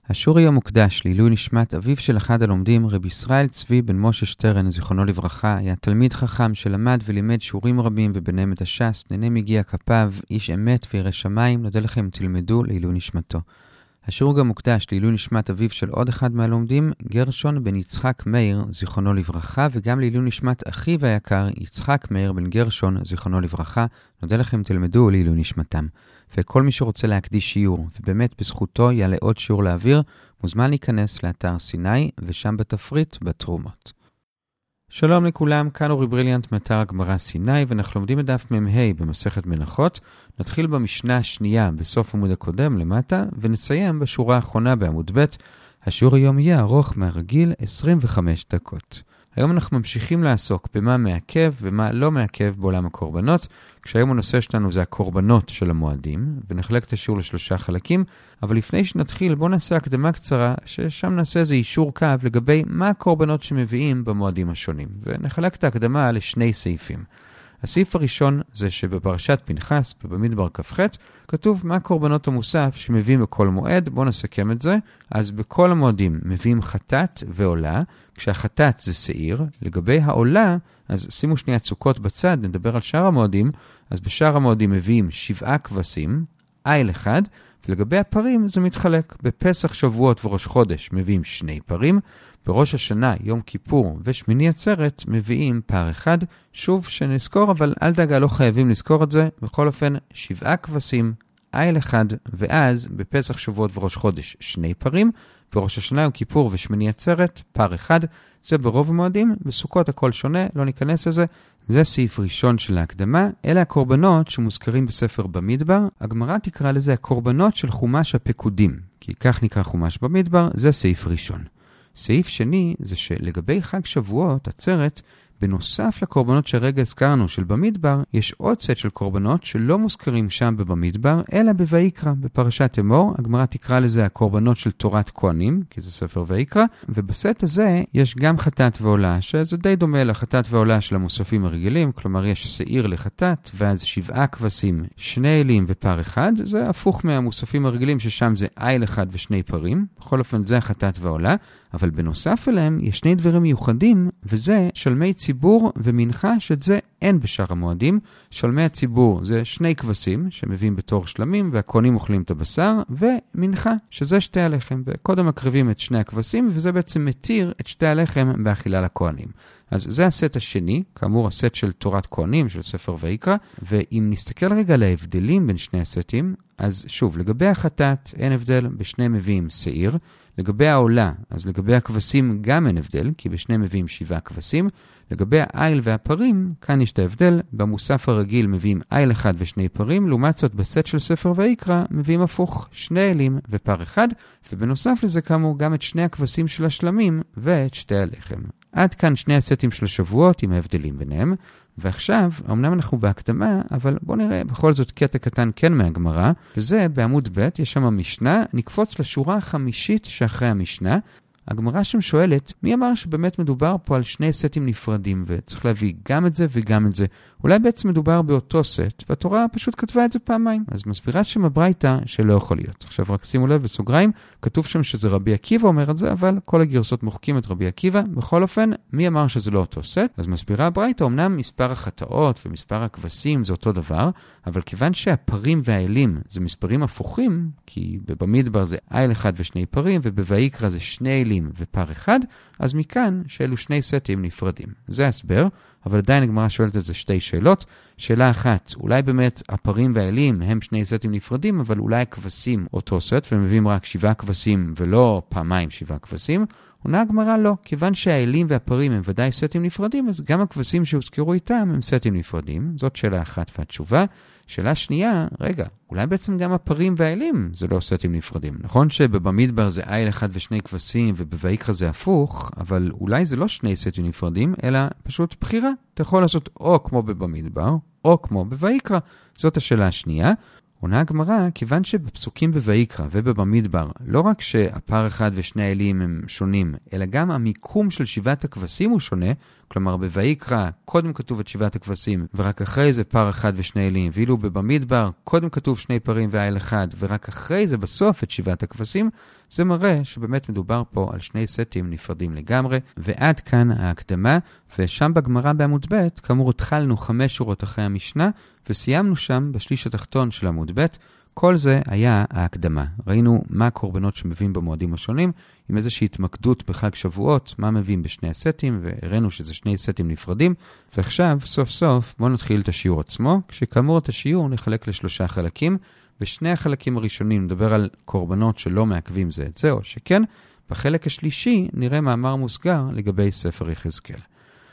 השיעור היום מוקדש לעילוי נשמת אביו של אחד הלומדים, רבי ישראל צבי בן משה שטרן, זיכרונו לברכה, היה תלמיד חכם שלמד ולימד שיעורים רבים וביניהם את הש"ס, נהנה מגיע כפיו, איש אמת וירא שמיים, נודה לכם תלמדו לעילוי נשמתו. השיעור גם מוקדש לעילוי נשמת אביו של עוד אחד מהלומדים, גרשון בן יצחק מאיר, זיכרונו לברכה, וגם לעילוי נשמת אחיו היקר, יצחק מאיר בן גרשון, זיכרונו לברכה, נודה לכם תלמדו לעילוי נשמתם. וכל מי שרוצה להקדיש שיעור, ובאמת בזכותו יעלה עוד שיעור לאוויר, מוזמן להיכנס לאתר סיני, ושם בתפריט בתרומות. שלום לכולם, כאן אורי בריליאנט מאתר הגמרא סיני, ואנחנו לומדים את דף מ"ה במסכת מנחות. נתחיל במשנה השנייה בסוף עמוד הקודם למטה, ונסיים בשורה האחרונה בעמוד ב'. השיעור היום יהיה ארוך מהרגיל 25 דקות. היום אנחנו ממשיכים לעסוק במה מעכב ומה לא מעכב בעולם הקורבנות, כשהיום הנושא שלנו זה הקורבנות של המועדים, ונחלק את השיעור לשלושה חלקים, אבל לפני שנתחיל בואו נעשה הקדמה קצרה, ששם נעשה איזה אישור קו לגבי מה הקורבנות שמביאים במועדים השונים, ונחלק את ההקדמה לשני סעיפים. הסעיף הראשון זה שבפרשת פנחס, במדבר כ"ח, כתוב מה הקורבנות המוסף שמביאים בכל מועד. בואו נסכם את זה. אז בכל המועדים מביאים חטאת ועולה, כשהחטאת זה שעיר. לגבי העולה, אז שימו שנייה צוקות בצד, נדבר על שאר המועדים. אז בשאר המועדים מביאים 7 כבשים, איל אחד, ולגבי הפרים זה מתחלק. בפסח, שבועות וראש חודש מביאים 2 פרים, בראש השנה, יום כיפור ושמיני עצרת מביאים פר אחד. שוב שנזכור, אבל אל דאגה, לא חייבים לזכור את זה. בכל אופן, 7 כבשים, איל אחד, ואז בפסח, שבועות וראש חודש 2 פרים, בראש השנה, יום כיפור ושמיני עצרת, פר אחד. זה ברוב המועדים, בסוכות הכל שונה, לא ניכנס לזה. זה סעיף ראשון של ההקדמה. אלה הקורבנות שמוזכרים בספר במדבר. הגמרא תקרא לזה הקורבנות של חומש הפקודים, כי כך נקרא חומש במדבר. זה סעיף ראשון. סעיף שני זה שלגבי חג שבועות, עצרת, בנוסף לקורבנות שרגע הזכרנו של במדבר, יש עוד סט של קורבנות שלא מוזכרים שם במדבר, אלא בויקרא, בפרשת אמור. הגמרא תקרא לזה הקורבנות של תורת כהנים, כי זה ספר ויקרא, ובסט הזה יש גם חטאת ועולה, שזה די דומה לחטאת ועולה של המוספים הרגילים, כלומר יש שעיר לחטאת, ואז 7 כבשים, 2 אלים ופר אחד. זה הפוך מהמוספים הרגילים ששם זה איל אחד ו2 פרים, בכל אופן זה החטאת ועולה. אבל בנוסף אליהם יש 2 דברים מיוחדים, וזה שלמי ציבור ומנחה, שאת זה אין בשאר המועדים. שלמי הציבור זה 2 כבשים שמביאים בתור שלמים, והכהנים אוכלים את הבשר, ומנחה שזה 2 הלחם, וקודם מקריבים את 2 הכבשים, וזה בעצם מתיר את 2 הלחם באכילה לכהנים. אז זה הסט השני, כאמור הסט של תורת כהנים של ספר ויקרא, ואם נסתכל רגע על ההבדלים בין שני הסטים, אז שוב, לגבי החטאת אין הבדל, בשניהם מביאים שעיר. לגבי העולה, אז לגבי הכבשים גם אין הבדל, כי בשניהם מביאים 7 כבשים. לגבי האיל והפרים, כאן יש את ההבדל, במוסף הרגיל מביאים איל אחד ו2 פרים, לעומת זאת בסט של ספר ויקרא מביאים הפוך, 2 אלים ופר אחד, ובנוסף לזה כאמור גם את 2 הכבשים של השלמים ואת 2 הלחם. עד כאן 2 הסטים של השבועות עם ההבדלים ביניהם. ועכשיו, אמנם אנחנו בהקדמה, אבל בואו נראה בכל זאת קטע קטן כן מהגמרא, וזה בעמוד ב', יש שם המשנה. נקפוץ לשורה החמישית שאחרי המשנה. הגמרא שם שואלת, מי אמר שבאמת מדובר פה על 2 סטים נפרדים, וצריך להביא גם את זה וגם את זה? אולי בעצם מדובר באותו סט, והתורה פשוט כתבה את זה פעמיים. אז מסבירה שם הברייתא שלא יכול להיות. עכשיו רק שימו לב בסוגריים, כתוב שם שזה רבי עקיבא אומר את זה, אבל כל הגרסות מוחקים את רבי עקיבא. בכל אופן, מי אמר שזה לא אותו סט? אז מסבירה הברייתא, אמנם מספר החטאות ומספר הכבשים זה אותו דבר, אבל כיוון שהפרים והאלים זה מספרים הפוכים, כי במדבר זה איל אחד ו2 פרים, ובויקרא זה 2 אלים ופר אחד, אז מכאן שאלו 2 סטים נפרדים. זה הסבר. אבל עדיין הגמרא שואלת את זה 2 שאלות. שאלה אחת, אולי באמת הפרים והאלים הם 2 סטים נפרדים, אבל אולי הכבשים אותו סט, ומביאים רק 7 כבשים ולא פעמיים 7 כבשים. עונה הגמרא לא, כיוון שהאלים והפרים הם ודאי סטים נפרדים, אז גם הכבשים שהוזכרו איתם הם סטים נפרדים. זאת שאלה אחת והתשובה. שאלה שנייה, רגע, אולי בעצם גם הפרים והאלים זה לא סטים נפרדים. נכון שבמדבר זה איל אחד ו2 כבשים, ובויקרא זה הפוך, אבל אולי זה לא 2 סטים נפרדים, אלא פשוט בחירה. אתה יכול לעשות או כמו במדבר, או כמו בויקרא. זאת השאלה השנייה. עונה הגמרא, כיוון שבפסוקים בויקרא ובמדבר, לא רק שהפר אחד ו2 האלים הם שונים, אלא גם המיקום של 7 הכבשים הוא שונה, כלומר בויקרא קודם כתוב את 7 הכבשים, ורק אחרי זה פר אחד ושני אלים, ואילו במדבר קודם כתוב 2 פרים ואיל אחד, ורק אחרי זה בסוף את 7 הכבשים, זה מראה שבאמת מדובר פה על 2 סטים נפרדים לגמרי, ועד כאן ההקדמה, ושם בגמרא בעמוד ב', כאמור התחלנו 5 שורות אחרי המשנה, וסיימנו שם בשליש התחתון של עמוד ב', כל זה היה ההקדמה. ראינו מה הקורבנות שמביאים במועדים השונים, עם איזושהי התמקדות בחג שבועות, מה מביאים בשני הסטים, והראינו שזה 2 סטים נפרדים, ועכשיו, סוף סוף, בואו נתחיל את השיעור עצמו, כשכאמור את השיעור נחלק ל3 חלקים, בשני החלקים הראשונים נדבר על קורבנות שלא מעכבים זה את זה, או שכן, בחלק השלישי נראה מאמר מוסגר לגבי ספר יחזקאל.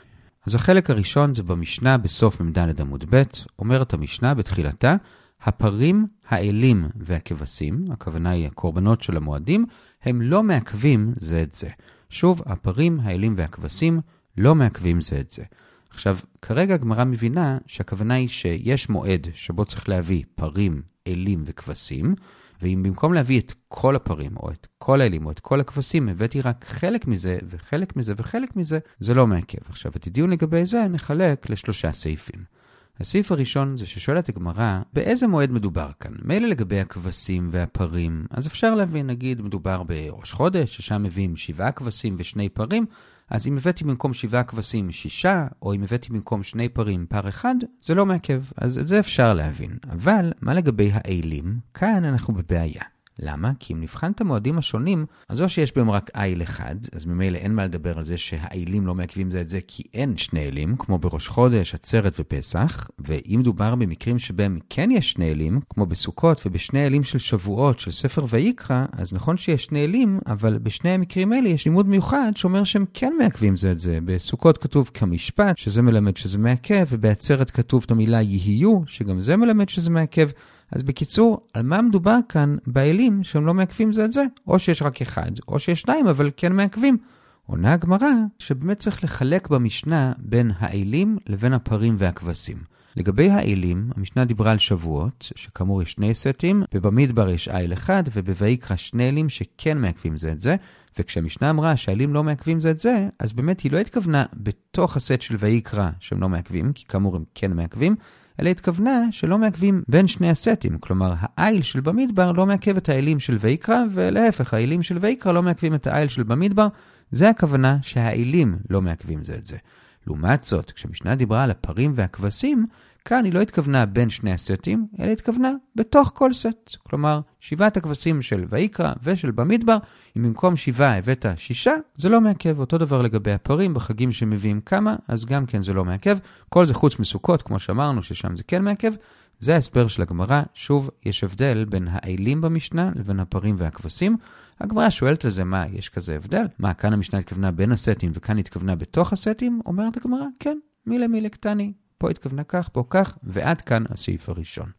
אז החלק הראשון זה במשנה בסוף ממד' עמוד ב', אומרת המשנה בתחילתה, הפרים, האלים והכבשים, הכוונה היא הקורבנות של המועדים, הם לא מעכבים זה את זה. שוב, הפרים, האלים והכבשים לא מעכבים זה את זה. עכשיו, כרגע הגמרא מבינה שהכוונה היא שיש מועד שבו צריך להביא פרים, אלים וכבשים, ואם במקום להביא את כל הפרים, או את כל האלים, או את כל הכבשים, הבאתי רק חלק מזה, וחלק מזה, וחלק מזה, זה לא מעכב. עכשיו, את הדיון לגבי זה נחלק ל3 סעיפים. הסעיף הראשון זה ששואלת הגמרא, באיזה מועד מדובר כאן? מילא לגבי הכבשים והפרים, אז אפשר להבין, נגיד, מדובר בראש חודש, ששם מביאים 7 כבשים ו2 פרים, אז אם הבאתי במקום 7 כבשים 6, או אם הבאתי במקום 2 פרים פר אחד, זה לא מעכב. אז את זה אפשר להבין. אבל מה לגבי האלים? כאן אנחנו בבעיה. למה? כי אם נבחן את המועדים השונים, אז או שיש בהם רק איל אחד, אז ממילא אין מה לדבר על זה שהאילים לא מעכבים זה את זה, כי אין 2 אלים, כמו בראש חודש, עצרת ופסח, ואם דובר במקרים שבהם כן יש 2 אלים, כמו בסוכות ובשני אלים של שבועות של ספר ויקרא, אז נכון שיש 2 אלים, אבל בשני המקרים האלה יש לימוד מיוחד שאומר שהם כן מעכבים זה את זה. בסוכות כתוב כמשפט, שזה מלמד שזה מעכב, ובעצרת כתוב את המילה יהיו, שגם זה מלמד שזה מעכב. אז בקיצור, על מה מדובר כאן באלים שהם לא מעכבים זה את זה? או שיש רק 1, או שיש 2, אבל כן מעכבים. עונה הגמרא שבאמת צריך לחלק במשנה בין האלים לבין הפרים והכבשים. לגבי האלים, המשנה דיברה על שבועות, שכאמור יש 2 סטים, ובמדבר יש איל אחד, ובויקרא 2 אלים שכן מעכבים זה את זה, וכשהמשנה אמרה שהאלים לא מעכבים זה את זה, אז באמת היא לא התכוונה בתוך הסט של ויקרא שהם לא מעכבים, כי כאמור הם כן מעכבים, אלא התכוונה שלא מעכבים בין 2 הסטים, כלומר האיל של במדבר לא מעכב את האלים של ויקרא, ולהפך, האלים של ויקרא לא מעכבים את האיל של במדבר, זה הכוונה שהאלים לא מעכבים זה את זה. לעומת זאת, כשמשנה דיברה על הפרים והכבשים, כאן היא לא התכוונה בין 2 הסטים, אלא התכוונה בתוך כל סט. כלומר, 7 הכבשים של ויקרא ושל במדבר, אם במקום 7 הבאת 6, זה לא מעכב. אותו דבר לגבי הפרים, בחגים שמביאים כמה, אז גם כן זה לא מעכב. כל זה חוץ מסוכות, כמו שאמרנו, ששם זה כן מעכב. זה ההסבר של הגמרא. שוב, יש הבדל בין האלים במשנה לבין הפרים והכבשים. הגמרא שואלת על זה, מה, יש כזה הבדל? מה, כאן המשנה התכוונה בין הסטים וכאן התכוונה בתוך הסטים? אומרת הגמרא, כן, מילה קטני. פה התכוונה כך, פה כך, ועד כאן הסעיף הראשון.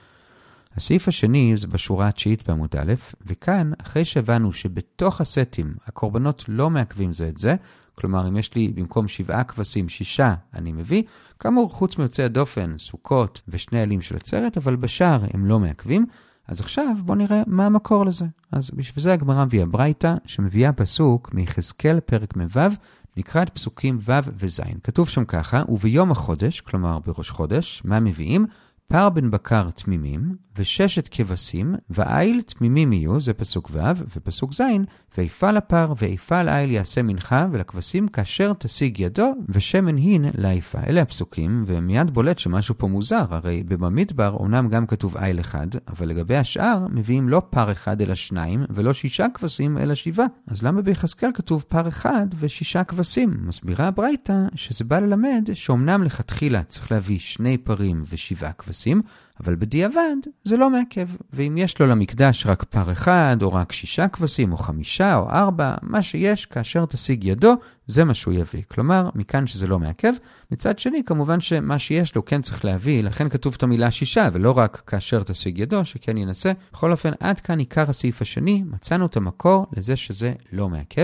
הסעיף השני זה בשורה התשיעית בעמוד א', וכאן, אחרי שהבנו שבתוך הסטים הקורבנות לא מעכבים זה את זה, כלומר, אם יש לי במקום 7 כבשים 6 אני מביא, כאמור, חוץ מיוצאי הדופן, סוכות ושני אלים של עצרת, אבל בשאר הם לא מעכבים, אז עכשיו בואו נראה מה המקור לזה. אז בשביל זה הגמרא מביאה ברייתא, שמביאה פסוק מיחזקאל פרק מ"ו, נקרא את פסוקים ו' וז'. כתוב שם ככה, וביום החודש, כלומר בראש חודש, מה מביאים? פר בן בקר תמימים, ו6 כבשים, ואיל תמימים יהיו, זה פסוק ו', ופסוק ז', ויפל הפר ויפל איל יעשה מנחה, ולכבשים כאשר תשיג ידו, ושמן הין לאיפה. אלה הפסוקים, ומיד בולט שמשהו פה מוזר, הרי במדבר אומנם גם כתוב איל אחד, אבל לגבי השאר מביאים לא פר אחד אלא 2, ולא 6 כבשים אלא 7. אז למה ביחזקאל כתוב פר אחד ו6 כבשים? מסבירה הברייתא שזה בא ללמד שאומנם לכתחילה צריך להביא 2 פרים ו7 כבשים, אבל בדיעבד זה לא מעכב. ואם יש לו למקדש רק פר אחד, או רק 6 כבשים, או 5 או 4, מה שיש כאשר תשיג ידו, זה מה שהוא יביא. כלומר, מכאן שזה לא מעכב. מצד שני, כמובן שמה שיש לו כן צריך להביא, לכן כתוב את המילה 6, ולא רק כאשר תשיג ידו, שכן ינסה. בכל אופן, עד כאן עיקר הסעיף השני, מצאנו את המקור לזה שזה לא מעכב.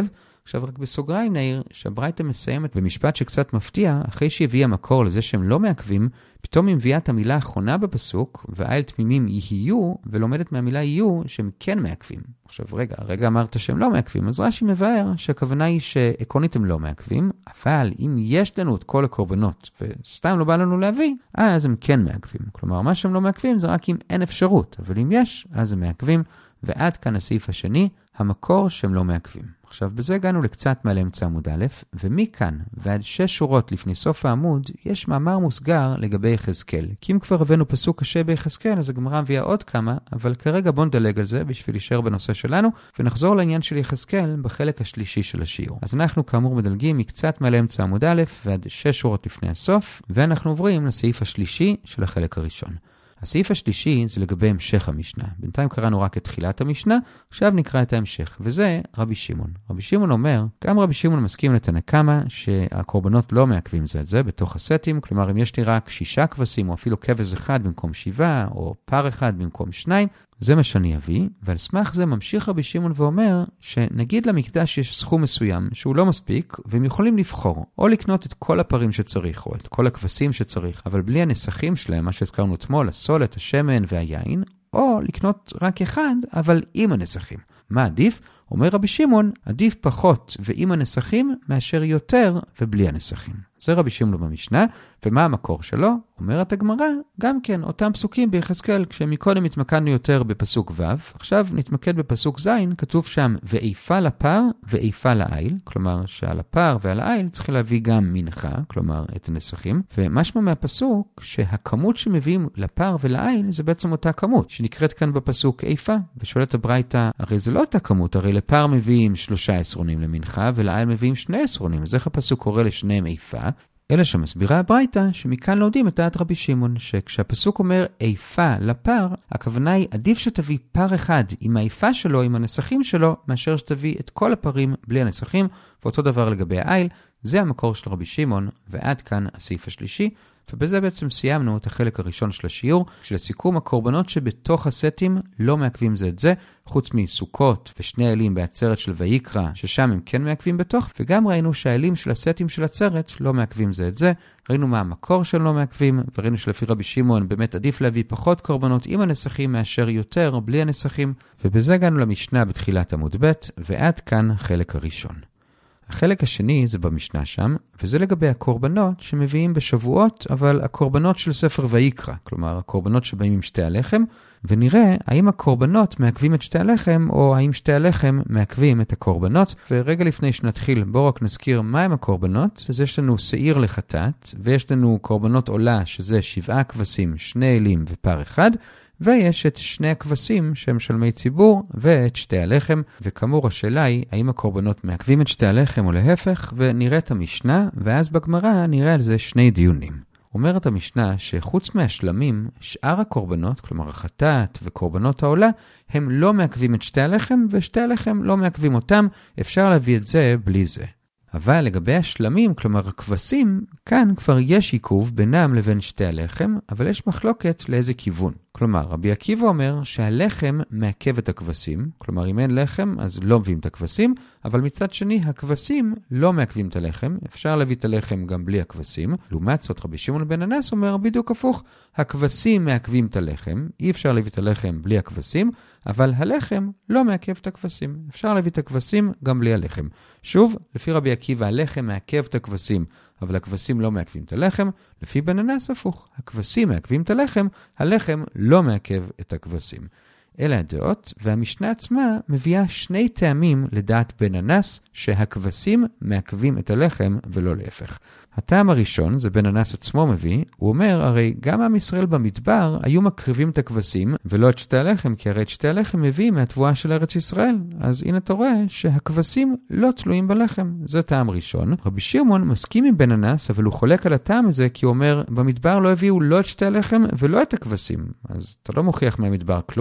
עכשיו רק בסוגריים נעיר שהברייתא מסיימת במשפט שקצת מפתיע, אחרי שהביאה מקור לזה שהם לא מעכבים, פתאום היא מביאה את המילה האחרונה בפסוק, והאל תמימים יהיו, ולומדת מהמילה יהיו שהם כן מעכבים. עכשיו רגע אמרת שהם לא מעכבים, אז רש"י מבאר שהכוונה היא שעקרונית הם לא מעכבים, אבל אם יש לנו את כל הקורבנות, וסתם לא בא לנו להביא, אז הם כן מעכבים. כלומר, מה שהם לא מעכבים זה רק אם אין אפשרות, אבל אם יש, אז הם מעכבים, ועד כאן הסעיף השני, המקור שהם לא מעכבים. עכשיו, בזה הגענו לקצת מעל אמצע עמוד א', ומכאן ועד 6 שורות לפני סוף העמוד, יש מאמר מוסגר לגבי יחזקאל. כי אם כבר הבאנו פסוק קשה ביחזקאל, אז הגמרא מביאה עוד כמה, אבל כרגע בוא נדלג על זה בשביל להישאר בנושא שלנו, ונחזור לעניין של יחזקאל בחלק השלישי של השיעור. אז אנחנו כאמור מדלגים מקצת מעל אמצע עמוד א' ועד 6 שורות לפני הסוף, ואנחנו עוברים לסעיף השלישי של החלק הראשון. הסעיף השלישי זה לגבי המשך המשנה. בינתיים קראנו רק את תחילת המשנה, עכשיו נקרא את ההמשך, וזה רבי שמעון. רבי שמעון אומר, גם רבי שמעון מסכים לתנא קמא שהקורבנות לא מעכבים זה את זה בתוך הסטים, כלומר אם יש לי רק 6 כבשים או אפילו כבש אחד במקום 7 או פר אחד במקום 2, זה מה שאני אביא, ועל סמך זה ממשיך רבי שמעון ואומר שנגיד למקדש יש סכום מסוים שהוא לא מספיק, והם יכולים לבחור או לקנות את כל הפרים שצריך, או את כל הכבשים שצריך, אבל בלי הנסחים שלהם, מה שהזכרנו אתמול, הסולת, השמן והיין, או לקנות רק אחד, אבל עם הנסחים. מה עדיף? אומר רבי שמעון, עדיף פחות ועם הנסחים מאשר יותר ובלי הנסחים. זה רבי שמעון במשנה, ומה המקור שלו? אומרת הגמרא, גם כן, אותם פסוקים ביחזקאל, כשמקודם התמקדנו יותר בפסוק ו', עכשיו נתמקד בפסוק ז', כתוב שם, ואיפה לפר ואיפה לעיל, כלומר שעל הפר ועל העיל צריך להביא גם מנחה, כלומר את הנסחים, ומשמע מהפסוק שהכמות שמביאים לפר ולעיל זה בעצם אותה כמות, שנקראת כאן בפסוק איפה, ושואלת הברייתא, הרי זה לא אותה כמות, הרי לפר מביאים 3 עשרונים למנחה, ולעיל מביאים 2 עשרונים, אז איך הפסוק קורא לשניהם איפה? אלא שמסבירה הברייתא שמכאן לומדים את דעת רבי שמעון, שכשהפסוק אומר איפה לפר, הכוונה היא עדיף שתביא פר אחד עם האיפה שלו, עם הנסחים שלו, מאשר שתביא את כל הפרים בלי הנסחים, ואותו דבר לגבי העיל, זה המקור של רבי שמעון, ועד כאן הסעיף השלישי, ובזה בעצם סיימנו את החלק הראשון של השיעור, של הסיכום הקורבנות שבתוך הסטים לא מעכבים זה את זה, חוץ מסוכות ושני האלים בעצרת של ויקרא, ששם הם כן מעכבים בתוך, וגם ראינו שהאלים של הסטים של עצרת לא מעכבים זה את זה, ראינו מה המקור של לא מעכבים, וראינו שלפי רבי שמעון באמת עדיף להביא פחות קורבנות עם הנסחים מאשר יותר בלי הנסחים, ובזה הגענו למשנה בתחילת עמוד ב', ועד כאן החלק הראשון. החלק השני זה במשנה שם, וזה לגבי הקורבנות שמביאים בשבועות, אבל הקורבנות של ספר ויקרא, כלומר הקורבנות שבאים עם שתי הלחם, ונראה האם הקורבנות מעכבים את שתי הלחם, או האם שתי הלחם מעכבים את הקורבנות. ורגע לפני שנתחיל, בואו רק נזכיר מהם הקורבנות. אז יש לנו שעיר לחטאת, ויש לנו קורבנות עולה, שזה 7 כבשים, 2 אלים ופר אחד, ויש את 2 הכבשים שהם שלמי ציבור, ואת שתי הלחם, וכאמור השאלה היא, האם הקורבנות מעכבים את שתי הלחם או להפך, ונראה את המשנה, ואז בגמרא נראה על זה 2 דיונים. אומרת המשנה שחוץ מהשלמים, שאר הקורבנות, כלומר החטאת וקורבנות העולה, הם לא מעכבים את שתי הלחם, ושתי הלחם לא מעכבים אותם, אפשר להביא את זה בלי זה. אבל לגבי השלמים, כלומר הכבשים, כאן כבר יש עיכוב בינם לבין שתי הלחם, אבל יש מחלוקת לאיזה כיוון. כלומר, רבי עקיבא אומר שהלחם מעכב את הכבשים, כלומר אם אין לחם אז לא מביאים את הכבשים, אבל מצד שני הכבשים לא מעכבים את הלחם, אפשר להביא את הלחם גם בלי הכבשים. לעומת זאת רבי שמעון בן אנס אומר בדיוק הפוך, הכבשים מעכבים את הלחם, אי אפשר להביא את הלחם בלי הכבשים, אבל הלחם לא מעכב את הכבשים, אפשר להביא את הכבשים גם בלי הלחם. שוב, לפי רבי עקיבא הלחם מעכב את הכבשים, אבל הכבשים לא מעכבים את הלחם, לפי בן אנס הפוך, הכבשים מעכבים את הלחם, הלחם לא מעכב את הכבשים. אלה הדעות, והמשנה עצמה מביאה 2 טעמים לדעת בן אנס, שהכבשים מעכבים את הלחם ולא להפך. הטעם הראשון, זה בן אנס עצמו מביא, הוא אומר, הרי גם עם ישראל במדבר היו מקריבים את הכבשים ולא את שתי הלחם, כי הרי את שתי הלחם מביא מהתבואה של ארץ ישראל. אז הנה אתה רואה שהכבשים לא תלויים בלחם. זה טעם ראשון. רבי שמעון מסכים עם בן אנס, אבל הוא חולק על הטעם הזה, כי הוא אומר, במדבר לא הביאו לא את שתי הלחם ולא את הכבשים. אז אתה לא מוכיח מהמדבר כלום, אלא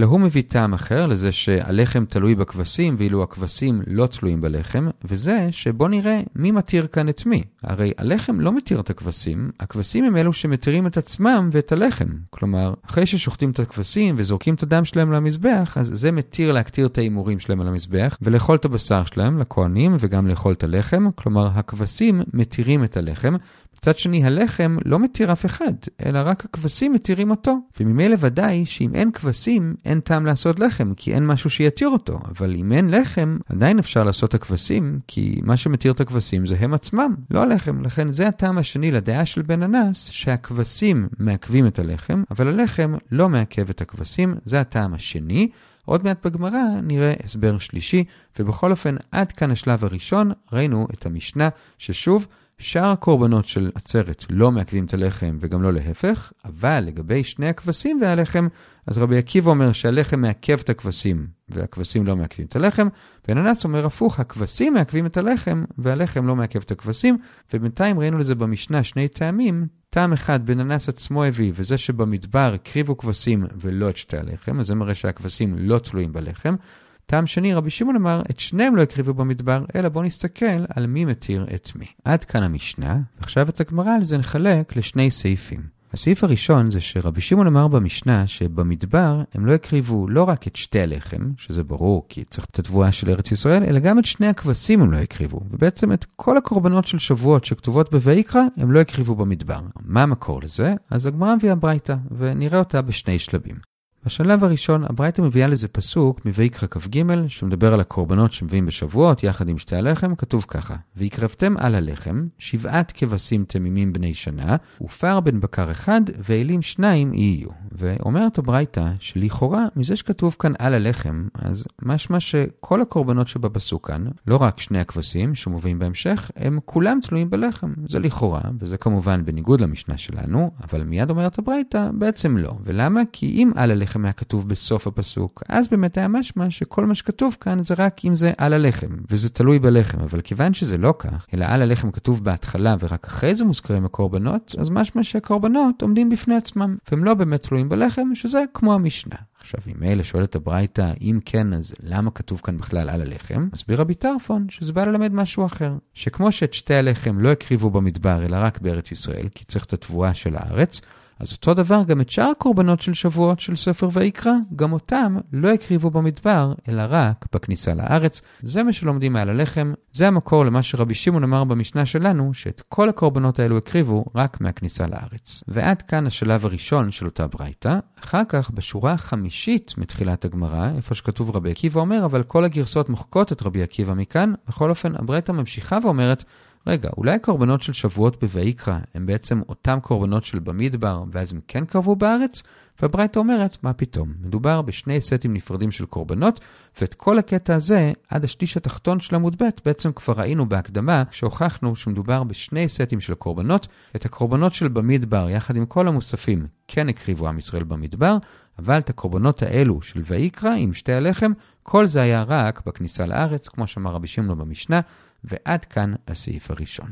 והוא מביא טעם אחר לזה שהלחם תלוי בכבשים, ואילו הכבשים לא תלויים בלחם, וזה שבוא נראה מי מתיר כאן את מי. הרי הלחם לא מתיר את הכבשים, הכבשים הם אלו שמתירים את עצמם ואת הלחם. כלומר, אחרי ששוחטים את הכבשים וזורקים את הדם שלהם למזבח, אז זה מתיר להקטיר את האימורים שלהם על המזבח, ולאכול את הבשר שלהם, לכהנים, וגם לאכול את הלחם. כלומר, הכבשים מתירים את הלחם. מצד שני, הלחם לא מתיר אף אחד, אלא רק הכבשים מתירים אותו. וממילא ודאי שאם אין כבשים, אין טעם לעשות לחם, כי אין משהו שיתיר אותו. אבל אם אין לחם, עדיין אפשר לעשות הכבשים, כי מה שמתיר את הכבשים זה הם עצמם, לא הלחם. לכן זה הטעם השני לדעה של בן הנס, שהכבשים מעכבים את הלחם, אבל הלחם לא מעכב את הכבשים. זה הטעם השני. עוד מעט בגמרא נראה הסבר שלישי, ובכל אופן עד כאן השלב הראשון ראינו את המשנה ששוב, שאר הקורבנות של עצרת לא מעכבים את הלחם וגם לא להפך, אבל לגבי שני הכבשים והלחם, אז רבי עקיבא אומר שהלחם מעכב את הכבשים והכבשים לא מעכבים את הלחם, בן הנס אומר הפוך, הכבשים מעכבים את הלחם והלחם לא מעכב את הכבשים, ובינתיים ראינו לזה במשנה שני טעמים. טעם אחד בן הנס עצמו הביא, וזה שבמדבר הקריבו כבשים ולא את שתי הלחם, אז זה מראה שהכבשים לא תלויים בלחם. טעם שני, רבי שמעון אמר, את שניהם לא הקריבו במדבר, אלא בוא נסתכל על מי מתיר את מי. עד כאן המשנה, ועכשיו את הגמרא על זה נחלק לשני סעיפים. הסעיף הראשון זה שרבי שמעון אמר במשנה שבמדבר הם לא הקריבו לא רק את שתי הלחם, שזה ברור כי צריך את התבואה של ארץ ישראל, אלא גם את שני הכבשים הם לא הקריבו. ובעצם את כל הקורבנות של שבועות שכתובות בויקרא הם לא הקריבו במדבר. מה המקור לזה? אז הגמרא מביאה ברייתא, ונראה אותה בשני שלבים. בשלב הראשון, הברייתא מביאה לזה פסוק מויקרא כ"ג, שמדבר על הקורבנות שמביאים בשבועות יחד עם שתי הלחם, כתוב ככה: והקרבתם על הלחם 7 כבשים תמימים בני שנה, ופר בן בקר 1, ואלים 2 יהיו. ואומרת הברייתא שלכאורה, מזה שכתוב כאן על הלחם, אז משמע שכל הקורבנות שבפסוק כאן, לא רק שני הכבשים שמובאים בהמשך, הם כולם תלויים בלחם. זה לכאורה, וזה כמובן בניגוד למשנה שלנו, אבל מיד אומרת הברייתא, בעצם לא. ולמה? כי אם על הלחם היה כתוב בסוף הפסוק, אז באמת היה משמע שכל מה שכתוב כאן זה רק אם זה על הלחם, וזה תלוי בלחם. אבל כיוון שזה לא כך, אלא על הלחם כתוב בהתחלה ורק אחרי זה מוזכרים הקורבנות, אז משמע שהקורבנות עומדים בפני עצמם, והם לא באמת תלויים בלחם, שזה כמו המשנה. עכשיו, אם אלה שואלת הברייתא, אם כן, אז למה כתוב כאן בכלל על הלחם? מסביר רבי טרפון שזה בא ללמד משהו אחר. שכמו שאת שתי הלחם לא הקריבו במדבר, אלא רק בארץ ישראל, כי צריך את התבואה של הארץ, אז אותו דבר גם את שאר הקורבנות של שבועות של ספר ויקרא, גם אותם לא הקריבו במדבר, אלא רק בכניסה לארץ. זה מה שלומדים על הלחם, זה המקור למה שרבי שמעון אמר במשנה שלנו, שאת כל הקורבנות האלו הקריבו רק מהכניסה לארץ. ועד כאן השלב הראשון של אותה ברייתא. אחר כך, בשורה החמישית מתחילת הגמרא, איפה שכתוב רבי עקיבא אומר, אבל כל הגרסאות מוחקות את רבי עקיבא מכאן. בכל אופן, הברייתא ממשיכה ואומרת, רגע, אולי הקורבנות של שבועות בויקרא הם בעצם אותם קורבנות של במדבר, ואז הם כן קרבו בארץ? והברייתא אומרת, מה פתאום? מדובר בשני סטים נפרדים של קורבנות, ואת כל הקטע הזה, עד השליש התחתון של עמוד ב', בעצם כבר ראינו בהקדמה, שהוכחנו שמדובר בשני סטים של קורבנות, את הקורבנות של במדבר, יחד עם כל המוספים, כן הקריבו עם ישראל במדבר, אבל את הקורבנות האלו של ויקרא, עם שתי הלחם, כל זה היה רק בכניסה לארץ, כמו שאמר רבי שמעון במשנה, ועד כאן הסעיף הראשון.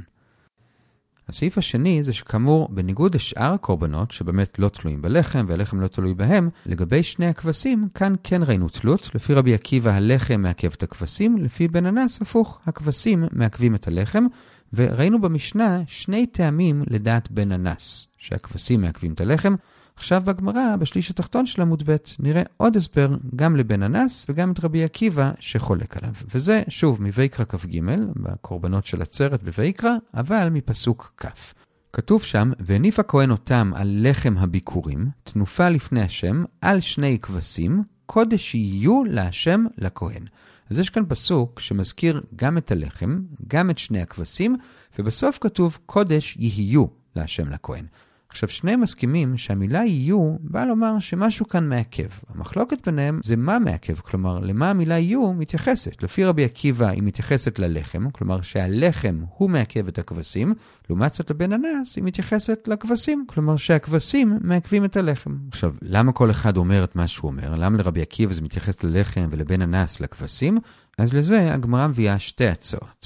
הסעיף השני זה שכאמור, בניגוד לשאר הקורבנות, שבאמת לא תלויים בלחם, והלחם לא תלוי בהם, לגבי שני הכבשים, כאן כן ראינו תלות. לפי רבי עקיבא, הלחם מעכב את הכבשים, לפי בן הנס, הפוך, הכבשים מעכבים את הלחם, וראינו במשנה שני טעמים לדעת בן הנס, שהכבשים מעכבים את הלחם. עכשיו בגמרא, בשליש התחתון של עמוד ב', נראה עוד הסבר גם לבן הנס וגם את רבי עקיבא שחולק עליו. וזה שוב מויקרא כ"ג, בקורבנות של עצרת בויקרא, אבל מפסוק כ'. כתוב שם, והניף הכהן אותם על לחם הביקורים, תנופה לפני השם, על שני כבשים, קודש יהיו להשם לכהן. אז יש כאן פסוק שמזכיר גם את הלחם, גם את שני הכבשים, ובסוף כתוב קודש יהיו להשם לכהן. עכשיו, שניהם מסכימים שהמילה יהיו בא לומר שמשהו כאן מעכב. המחלוקת ביניהם זה מה מעכב, כלומר, למה המילה יהיו מתייחסת. לפי רבי עקיבא היא מתייחסת ללחם, כלומר שהלחם הוא מעכב את הכבשים, לעומת זאת לבן הנס היא מתייחסת לכבשים, כלומר שהכבשים מעכבים את הלחם. עכשיו, למה כל אחד אומר את מה שהוא אומר? למה לרבי עקיבא זה מתייחס ללחם ולבן הנס לכבשים? אז לזה הגמרא מביאה שתי הצעות.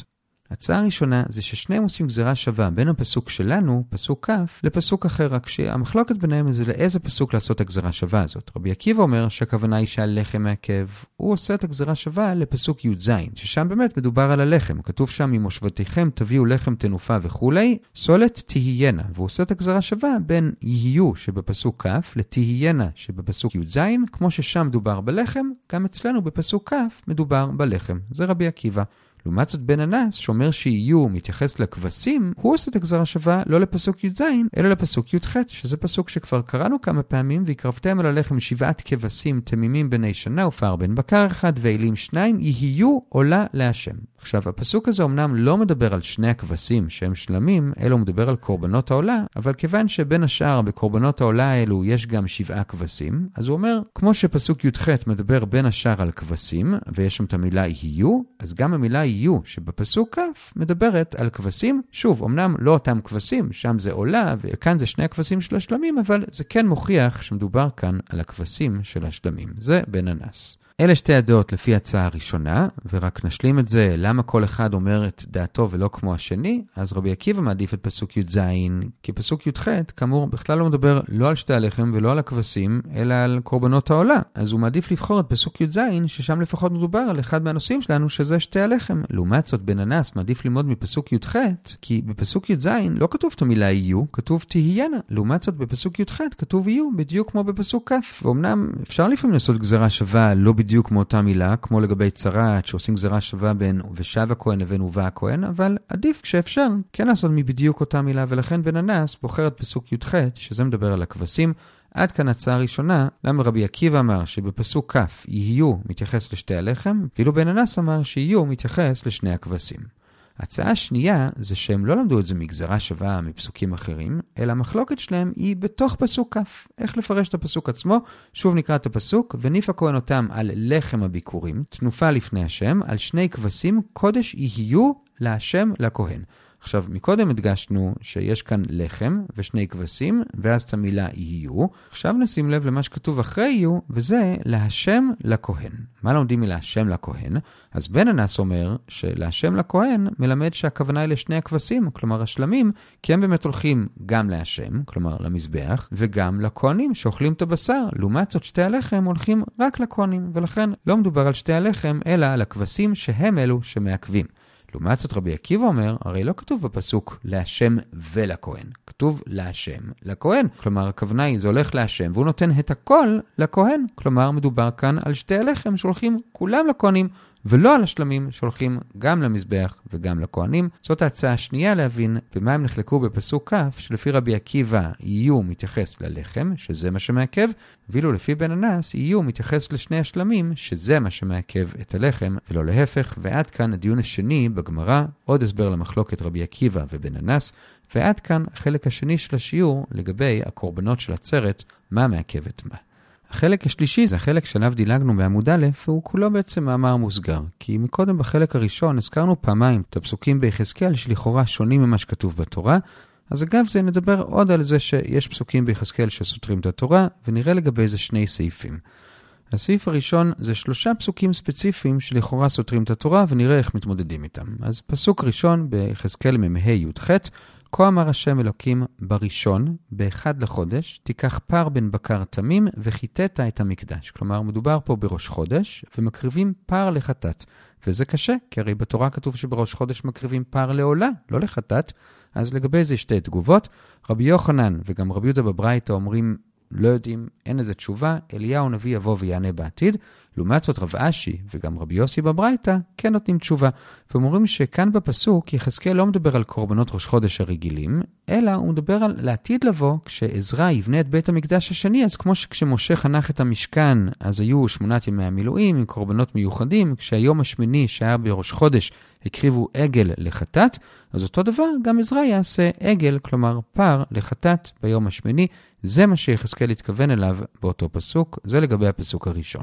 הצעה הראשונה זה ששניהם עושים גזרה שווה בין הפסוק שלנו, פסוק כ', לפסוק אחר, רק שהמחלוקת ביניהם זה לאיזה פסוק לעשות הגזרה שווה הזאת. רבי עקיבא אומר שהכוונה היא שהלחם מעכב, הוא עושה את הגזרה שווה לפסוק י"ז, ששם באמת מדובר על הלחם. כתוב שם ממושבותיכם תביאו לחם תנופה וכולי, סולת תהיינה, והוא עושה את הגזרה שווה בין יהיו שבפסוק כ' לתהיינה שבפסוק י"ז, כמו ששם מדובר בלחם, גם אצלנו בפסוק כ' מדובר בלחם. זה רבי עקיבא. לעומת זאת בן הנס, שאומר שיהיו מתייחס לכבשים, הוא עושה את הגזרה שווה לא לפסוק י"ז, אלא לפסוק י"ח, שזה פסוק שכבר קראנו כמה פעמים, והקרבתם על הלחם 7 כבשים תמימים בני שנה ופר בן בקר 1 ואלים 2, יהיו עולה להשם. עכשיו, הפסוק הזה אמנם לא מדבר על שני הכבשים שהם שלמים, אלא הוא מדבר על קורבנות העולה, אבל כיוון שבין השאר בקורבנות העולה האלו יש גם 7 כבשים, אז הוא אומר, כמו שפסוק י"ח מדבר בין השאר על כבשים, ויש שם את המילה יהיו, אז גם המילה יהיו שבפסוק כ' מדברת על כבשים. שוב, אמנם לא אותם כבשים, שם זה עולה, וכאן זה שני הכבשים של השלמים, אבל זה כן מוכיח שמדובר כאן על הכבשים של השלמים. זה בן הנס. אלה שתי הדעות לפי הצעה הראשונה, ורק נשלים את זה, למה כל אחד אומר את דעתו ולא כמו השני, אז רבי עקיבא מעדיף את פסוק י"ז, כי פסוק י"ח, כאמור, בכלל לא מדבר לא על שתי הלחם ולא על הכבשים, אלא על קורבנות העולה. אז הוא מעדיף לבחור את פסוק י"ז, ששם לפחות מדובר על אחד מהנושאים שלנו, שזה שתי הלחם. לעומת זאת, בן הנס מעדיף ללמוד מפסוק י"ח, כי בפסוק י"ז לא כתוב את המילה יהיו, כתוב תהיינה. לעומת זאת, בפסוק י"ח כתוב יהיו, בדיוק כמו בפסוק כ'. ואומנם אפשר לפעמים לעשות גזרה שווה לא בדיוק כמו אותה מילה, כמו לגבי צרת, שעושים גזרה שווה בין ושב הכהן לבין ובא הכהן, אבל עדיף כשאפשר כן לעשות מבדיוק אותה מילה, ולכן בן הנס בוחר את פסוק י"ח, שזה מדבר על הכבשים. עד כאן הצעה ראשונה, למה רבי עקיבא אמר שבפסוק כ' יהיו מתייחס לשתי הלחם, ואילו בן הנס אמר שיהיו מתייחס לשני הכבשים. הצעה השנייה זה שהם לא למדו את זה מגזרה שווה מפסוקים אחרים, אלא המחלוקת שלהם היא בתוך פסוק כ'. איך לפרש את הפסוק עצמו? שוב נקרא את הפסוק, וניף הכהן אותם על לחם הביקורים, תנופה לפני השם, על שני כבשים, קודש יהיו להשם לכהן. עכשיו, מקודם הדגשנו שיש כאן לחם ושני כבשים, ואז את המילה יהיו. עכשיו נשים לב למה שכתוב אחרי יהיו, וזה להשם לכהן. מה לומדים מלהשם לכהן? אז בן הנס אומר שלהשם לכהן מלמד שהכוונה היא לשני הכבשים, כלומר השלמים, כי הם באמת הולכים גם להשם, כלומר למזבח, וגם לכהנים שאוכלים את הבשר. לעומת זאת שתי הלחם הולכים רק לכהנים, ולכן לא מדובר על שתי הלחם, אלא על הכבשים שהם אלו שמעכבים. לעומת זאת רבי עקיבא אומר, הרי לא כתוב בפסוק להשם ולכהן, כתוב להשם לכהן. כלומר, הכוונה היא, זה הולך להשם, והוא נותן את הכל לכהן. כלומר, מדובר כאן על שתי הלחם שהולכים כולם לכהנים, ולא על השלמים שהולכים גם למזבח וגם לכהנים. זאת ההצעה השנייה להבין במה הם נחלקו בפסוק כ', שלפי רבי עקיבא יהיו מתייחס ללחם, שזה מה שמעכב, ואילו לפי בן הנס יהיו מתייחס לשני השלמים, שזה מה שמעכב את הלחם, ולא להפך. ועד כאן הדיון השני בגמרא, עוד הסבר למחלוקת רבי עקיבא ובן הנס, ועד כאן החלק השני של השיעור לגבי הקורבנות של עצרת, מה מעכב את מה. החלק השלישי זה החלק שעליו דילגנו בעמוד א', והוא כולו בעצם מאמר מוסגר, כי מקודם בחלק הראשון הזכרנו פעמיים את הפסוקים ביחזקאל שלכאורה שונים ממה שכתוב בתורה. אז אגב זה נדבר עוד על זה שיש פסוקים ביחזקאל שסותרים את התורה, ונראה לגבי זה שני סעיפים. הסעיף הראשון זה 3 פסוקים ספציפיים שלכאורה סותרים את התורה, ונראה איך מתמודדים איתם. אז פסוק ראשון ביחזקאל מ"ה י"ח, כה אמר השם אלוקים בראשון, באחד לחודש, תיקח פר בן בקר תמים וחיטאת את המקדש. כלומר, מדובר פה בראש חודש, ומקריבים פר לחטאת. וזה קשה, כי הרי בתורה כתוב שבראש חודש מקריבים פר לעולה, לא לחטאת. אז לגבי זה שתי תגובות. רבי יוחנן וגם רבי יהודה בברייתא אומרים, לא יודעים, אין איזה תשובה, אליהו נביא יבוא ויענה בעתיד. לעומת זאת רב אשי וגם רבי יוסי בברייתא כן נותנים תשובה. ואומרים שכאן בפסוק יחזקאל לא מדבר על קורבנות ראש חודש הרגילים, אלא הוא מדבר על לעתיד לבוא כשעזרא יבנה את בית המקדש השני. אז כמו שכשמשה חנך את המשכן, אז היו 8 ימי המילואים עם קורבנות מיוחדים, כשהיום השמיני שהיה בראש חודש הקריבו עגל לחטאת, אז אותו דבר גם עזרא יעשה עגל, כלומר פר לחטאת ביום השמיני. זה מה שיחזקאל התכוון אליו באותו פסוק, זה לגבי הפסוק הראשון.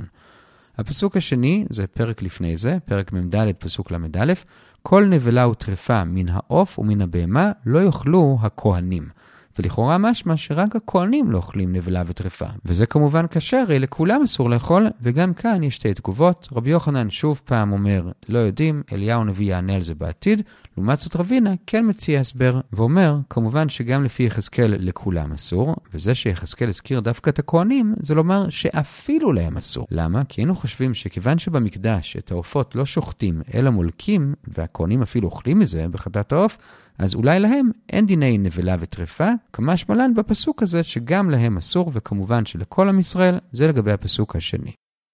הפסוק השני זה פרק לפני זה, פרק מ"ד פסוק למ"א, כל נבלה וטרפה מן העוף ומן הבהמה לא יאכלו הכהנים. ולכאורה משמע שרק הכהנים לא אוכלים נבלה וטרפה. וזה כמובן קשה, הרי לכולם אסור לאכול, וגם כאן יש שתי תגובות. רבי יוחנן שוב פעם אומר, לא יודעים, אליהו הנביא יענה על זה בעתיד. לעומת זאת רבינה כן מציע הסבר, ואומר, כמובן שגם לפי יחזקאל לכולם אסור, וזה שיחזקאל הזכיר דווקא את הכהנים, זה לומר שאפילו להם אסור. למה? כי היינו חושבים שכיוון שבמקדש את העופות לא שוחטים אלא מולקים, והכהנים אפילו אוכלים מזה בחטאת העוף, אז אולי להם אין דיני נבלה וטרפה, כמה שמלן בפסוק הזה שגם להם אסור, וכמובן שלכל עם ישראל זה לגבי הפסוק השני.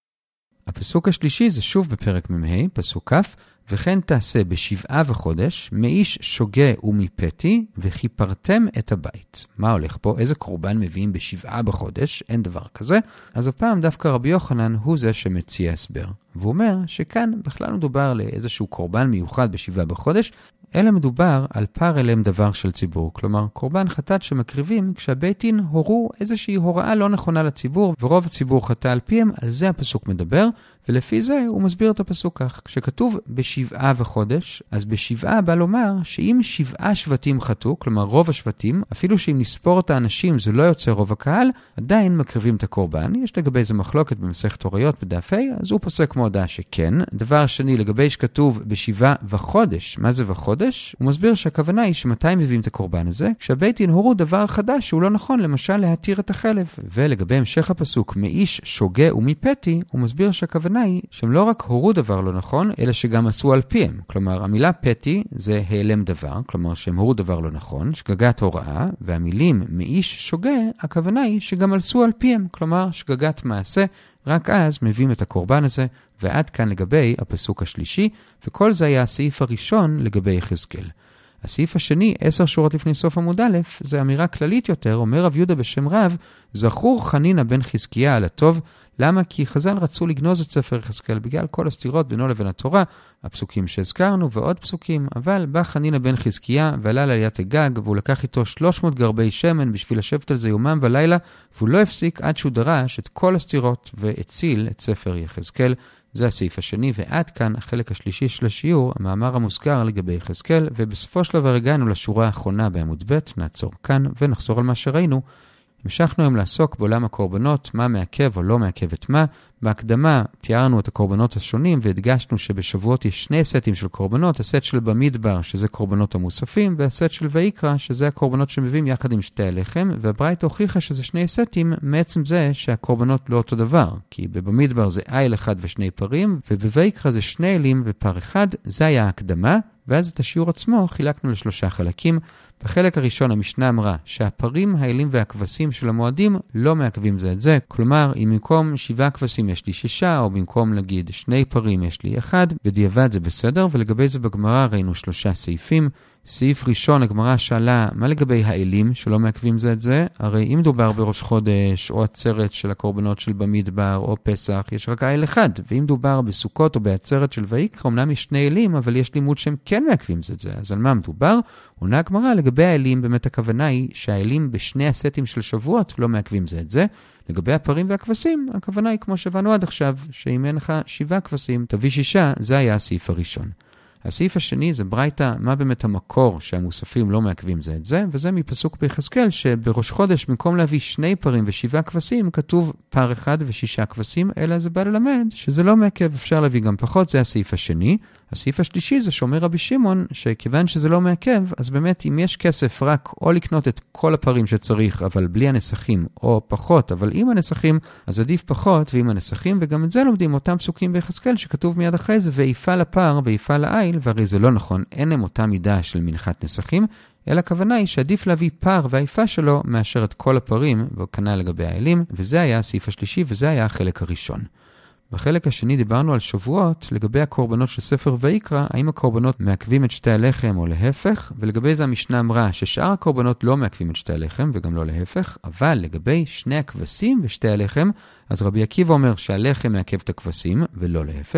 הפסוק השלישי זה שוב בפרק מ"ה, פסוק כ', וכן תעשה בשבעה וחודש, מאיש שוגה ומפתי, וכיפרתם את הבית. מה הולך פה? איזה קורבן מביאים בשבעה בחודש? אין דבר כזה. אז הפעם דווקא רבי יוחנן הוא זה שמציע הסבר. והוא אומר שכאן בכלל מדובר לאיזשהו קורבן מיוחד בשבעה בחודש, אלא מדובר על פר אלם דבר של ציבור. כלומר, קורבן חטאת שמקריבים כשהבית דין הורו איזושהי הוראה לא נכונה לציבור, ורוב הציבור חטא על פיהם, על זה הפסוק מדבר, ולפי זה הוא מסביר את הפסוק כך. כשכתוב בשבעה וחודש, אז בשבעה בא לומר שאם 7 שבטים חטאו, כלומר רוב השבטים, אפילו שאם נספור את האנשים זה לא יוצא רוב הקהל, עדיין מקריבים את הקורבן. יש לגבי זה מחלוקת במסכת הוריות בדף ה', אז הוא פוסק כמו הודעה שכן. דבר שני, לגבי שכתוב בשבעה וחודש, מה זה וחודש? הוא מסביר שהכוונה היא שמתי מביאים את הקורבן הזה, כשהבית דין הורו דבר חדש שהוא לא נכון, למשל להתיר את החלב. ולגבי המשך הפסוק, מאיש שוגה ומפתי, הוא מסביר שהכוונה היא שהם לא רק הורו דבר לא נכון, אלא שגם עשו על פיהם. כלומר, המילה פתי זה העלם דבר, כלומר שהם הורו דבר לא נכון, שגגת הוראה, והמילים מאיש שוגה, הכוונה היא שגם עשו על פיהם, כלומר שגגת מעשה, רק אז מביאים את הקורבן הזה, ועד כאן לגבי הפסוק השלישי, וכל זה היה הסעיף הראשון לגבי יחזקאל. הסעיף השני, 10 שורות לפני סוף עמוד א', זה אמירה כללית יותר, אומר רב יהודה בשם רב, זכור חנינא בן חזקיה על הטוב, למה? כי חז"ל רצו לגנוז את ספר יחזקאל בגלל כל הסתירות בינו לבין התורה, הפסוקים שהזכרנו ועוד פסוקים, אבל בא חנינא בן חזקיה ועלה לעליית הגג, והוא לקח איתו 300 גרבי שמן בשביל לשבת על זה יומם ולילה, והוא לא הפסיק עד שהוא דרש את כל הסתירות והציל את ספר יחזקאל. זה הסעיף השני, ועד כאן החלק השלישי של השיעור, המאמר המוזכר לגבי יחזקאל, ובסופו של דבר הגענו לשורה האחרונה בעמוד ב', נעצור כאן ונחזור על מה שראינו. המשכנו היום לעסוק בעולם הקורבנות, מה מעכב או לא מעכב את מה. בהקדמה תיארנו את הקורבנות השונים והדגשנו שבשבועות יש 2 סטים של קורבנות, הסט של במדבר שזה קורבנות המוספים, והסט של ויקרא שזה הקורבנות שמביאים יחד עם שתי הלחם, והברייתא הוכיחה שזה 2 סטים מעצם זה שהקורבנות לא אותו דבר, כי במדבר זה איל אחד ו2 פרים, ובויקרא זה 2 אלים ופר אחד. זה היה ההקדמה. ואז את השיעור עצמו חילקנו ל3 חלקים. בחלק הראשון המשנה אמרה שהפרים, האלים והכבשים של המועדים לא מעכבים זה את זה. כלומר, אם במקום 7 כבשים יש לי 6, או במקום להגיד 2 פרים יש לי 1, בדיעבד זה בסדר, ולגבי זה בגמרא ראינו 3 סעיפים. סעיף ראשון, הגמרא שאלה, מה לגבי האלים שלא מעכבים זה את זה? הרי אם דובר בראש חודש, או עצרת של הקורבנות של במדבר, או פסח, יש רק האל אחד. ואם דובר בסוכות או בעצרת של ויקרא, אמנם יש 2 אלים, אבל יש לימוד שהם כן מעכבים זה את זה. אז על מה מדובר? עונה הגמרא, לגבי האלים, באמת הכוונה היא שהאלים בשני הסטים של שבועות לא מעכבים זה את זה. לגבי הפרים והכבשים, הכוונה היא כמו שבנו עד עכשיו, שאם אין לך 7 כבשים, תביא 6, זה היה הסעיף הראשון. הסעיף השני זה ברייתא, מה באמת המקור שהמוספים לא מעכבים זה את זה, וזה מפסוק ביחזקאל שבראש חודש במקום להביא 2 פרים ו7 כבשים, כתוב פר 1 ו6 כבשים, אלא זה בא ללמד שזה לא מעכב, אפשר להביא גם פחות, זה הסעיף השני. הסעיף השלישי זה שאומר רבי שמעון, שכיוון שזה לא מעכב, אז באמת אם יש כסף רק או לקנות את כל הפרים שצריך, אבל בלי הנסחים, או פחות, אבל עם הנסחים, אז עדיף פחות ועם הנסחים, וגם את זה לומדים אותם פסוקים ביחזקאל, שכתוב מיד אחרי זה, ויפה לפר ויפה לאיל, והרי זה לא נכון, אין להם אותה מידה של מנחת נסחים, אלא הכוונה היא שעדיף להביא פר והיפה שלו, מאשר את כל הפרים, וכנ"ל לגבי האלים, וזה היה הסעיף השלישי, וזה היה החלק הראשון. בחלק השני דיברנו על שבועות, לגבי הקורבנות של ספר ויקרא, האם הקורבנות מעכבים את שתי הלחם או להפך, ולגבי זה המשנה אמרה ששאר הקורבנות לא מעכבים את שתי הלחם וגם לא להפך, אבל לגבי 2 הכבשים ושתי הלחם, אז רבי עקיבא אומר שהלחם מעכב את הכבשים ולא להפך,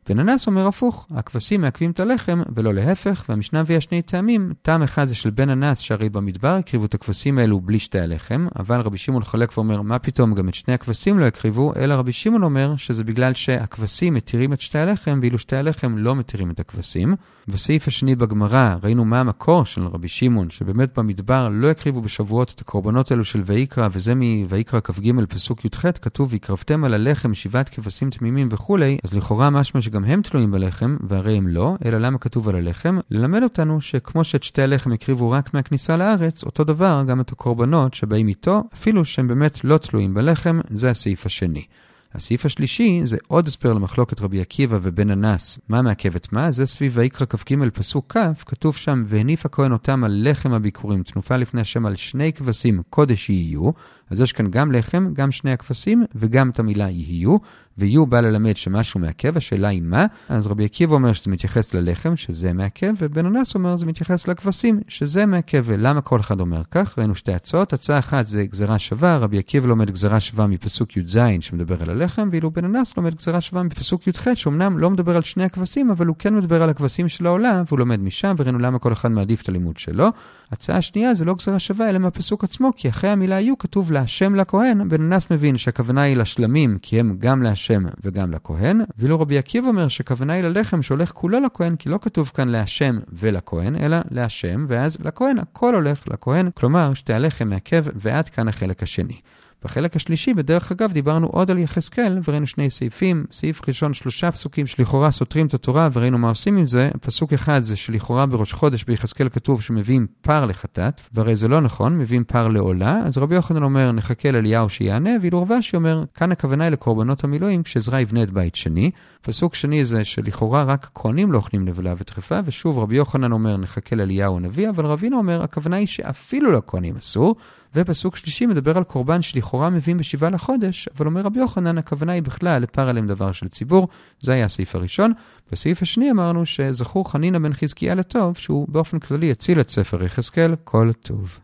בן הנס אומר הפוך, הכבשים מעכבים את הלחם ולא להפך, והמשנה מביאה שני טעמים. טעם אחד זה של בן הנס, שהרי במדבר הקריבו את הכבשים האלו בלי שתי הלחם, אבל רבי שמעון חולק ואומר, מה פתאום גם את שני הכבשים לא הקריבו, אלא רבי שמעון אומר שזה בגלל שהכבשים מתירים את שתי הלחם, ואילו שתי הלחם לא מתירים את הכבשים. בסעיף השני בגמרא ראינו מה המקור של רבי שמעון, שבאמת במדבר לא הקריבו בשבועות את הקורבנות האלו של ויקרא, וזה מויקרא כ"ג פסוק י"ח, כתוב ויקרבתם על הלחם 7 כבשים תמימים וכולי, אז לכאורה משמע שגם הם תלויים בלחם, והרי הם לא, אלא למה כתוב על הלחם? ללמד אותנו שכמו שאת שתי הלחם הקריבו רק מהכניסה לארץ, אותו דבר גם את הקורבנות שבאים איתו, אפילו שהם באמת לא תלויים בלחם, זה הסעיף השני. הסעיף השלישי זה עוד הסבר למחלוקת רבי עקיבא ובן הנס. מה מעכב את מה? זה סביב ויקרא כ"ג פסוק כ', כתוב שם והניף הכהן אותם על לחם הביקורים, תנופה לפני השם על 2 כבשים קודש יהיו. אז יש כאן גם לחם, גם 2 הכבשים וגם את המילה יהיו, ויהיו בא ללמד שמשהו מעכב, השאלה היא מה? אז רבי עקיבא אומר שזה מתייחס ללחם, שזה מעכב, ובן הנס אומר שזה מתייחס לכבשים, שזה מעכב. ולמה כל אחד אומר כך? ראינו שתי הצעות. הצעה אחת זה גזרה שווה, רבי עקיבא לומד גזרה שווה מפסוק י"ז שמדבר על הלחם, ואילו בן הנס לומד גזרה שווה מפסוק י"ח, שאומנם לא מדבר על 2 הכבשים, אבל הוא כן מדבר על הכבשים של העולה, והוא לומד משם, וראינו למה כל אחד מעדיף את הלימוד שלו. הצעה השנייה זה לא גזרה שווה, אלא מהפסוק עצמו, כי אחרי המילה יהיו כתוב להשם לכהן. בן הנס מבין שהכוונה היא לשלמים, כי הם גם להשם וגם לכהן, ואילו רבי עקיבא אומר שהכוונה היא ללחם שהולך כולו לכהן, כי לא כתוב כאן להשם ולכהן, אלא להשם ואז לכהן, הכל הולך לכהן, כלומר שתי הלחם מעכב, ועד כאן החלק השני. בחלק השלישי, בדרך אגב, דיברנו עוד על יחזקאל, וראינו 2 סעיפים. סעיף ראשון 3 פסוקים שלכאורה סותרים את התורה, וראינו מה עושים עם זה. פסוק אחד זה שלכאורה בראש חודש ביחזקאל כתוב שמביאים פר לחטאת, והרי זה לא נכון, מביאים פר לעולה. אז רבי יוחנן אומר נחכה לאליהו שיענה, ואילו רבשי אומר כאן הכוונה היא לקורבנות המילואים כשעזרא יבנה את בית שני. פסוק שני זה שלכאורה רק כהנים לא אוכלים נבלה וטרפה, ושוב רבי יוחנן אומר נחכה לאליהו הנביא, אבל רבינו אומר הכוונה היא שאפילו לכהנים אסור. ופסוק שלישי מדבר על קורבן שלכאורה מביאים ב7 לחודש, אבל אומר רבי יוחנן, הכוונה היא בכלל לפר עליהם דבר של ציבור. זה היה הסעיף הראשון. בסעיף השני אמרנו שזכור חנינא בן חזקיה לטוב, שהוא באופן כללי הציל את ספר יחזקאל. כל טוב.